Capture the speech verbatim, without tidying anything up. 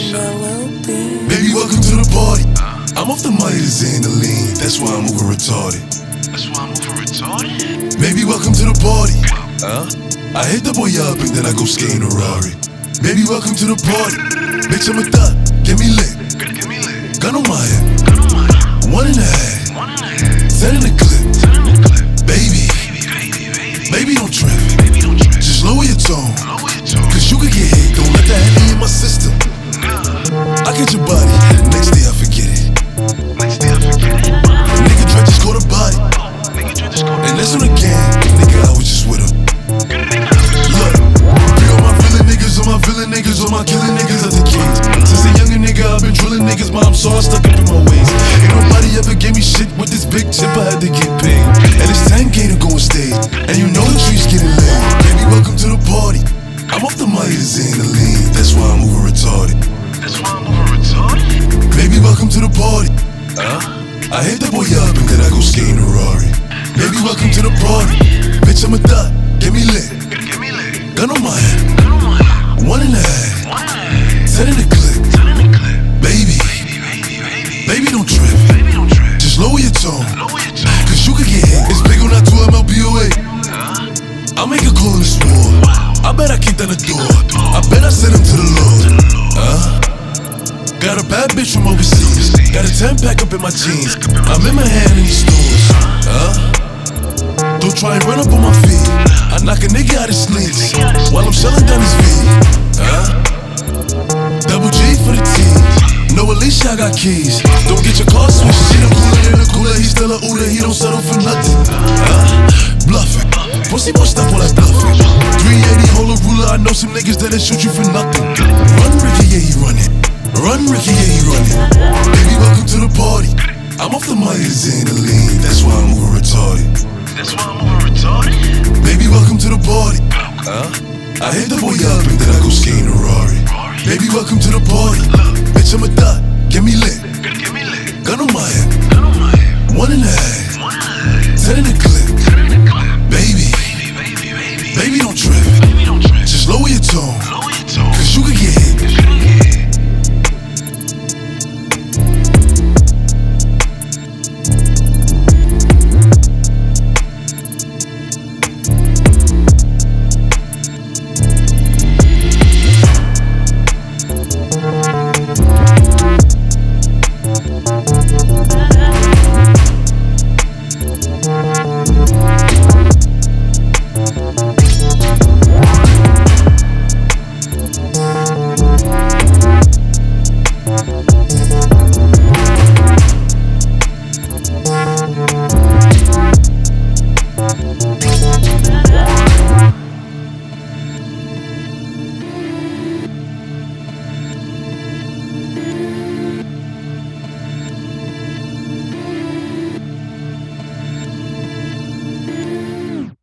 Baby, welcome to the party. I'm off the money to Xandaline, that's why I'm moving retarded. That's why I'm moving retarded. Baby, welcome to the party. Huh? I hit the boy up and then I go skating a Rari. Baby, welcome to the party. Bitch, I'm a thot, get me lit. Get me lit. Gun on my head. Gun on my head. One and a half. One and a half. Ten in the clip. Ten in the clip. Baby, Baby, baby, baby. baby, don't trip. Baby, don't trip. Just lower your tone. Lower your tone. Cause you could get hit, don't let that heavy in my system. Nah. I get your body, next day I forget it. Next day I forget it. Nigga Dre just caught a body. Nigga Dre just caught a And that's on the gang, nigga, I was just with him. Look, free all my villain niggas, all my villain niggas, all my killing niggas at the kings. Since a younger nigga, I've been drilling niggas, mom, so I stuck up in my ways. Ain't nobody ever gave me shit with this big chip, I had to get paid. And it's ten K to go on stage, and you know the trees getting laid. Baby, welcome to the party. I'm off the money to Xandaline, that's why I'm moving retarded. That's why I'm moving retarded. Baby, welcome to the party. Huh? I hit the boy up and then I go skating a Rari. Baby, welcome to the party. Bitch, I'm a thot, get me lit. Get me lit. Gun on my head. Gun on my head. One and a half. One and a half. Ten in the clip. Ten in the clip. Baby, Baby, baby, baby. baby, don't trip. Baby, don't trip. Just lower your tone. Lower your tone. Cause you could get hit. It's big on that two M L B O A. Huh? I'll make a call in this war. I bet I kick down the door. I bet I send him to the Lord. Huh? Got a bad bitch from overseas. Got a ten pack up in my jeans. I'm in my hand in the stores. Huh? Don't try and run up on my feet. I knock a nigga out his sleeves while I'm shelling down his feet. Huh? Double G for the team. No, at least I got keys. Don't get your car switched. See the cooler in the cooler. He's still a Uda. He don't settle for nothing. Huh? Bluffing. Pussy more stuff while I bluffing. three eighty, hold a ruler. I know some niggas that'll shoot you for nothing. Run, Ricky, yeah, he running. Run, Ricky, yeah, he running. Baby, welcome to the party. I'm off the money to Xandaline, that's why I'm moving retarded. That's why I'm moving retarded. Baby, welcome to the party. Huh? I hit the boy up and then I go skating a Rari. Baby, welcome to the party.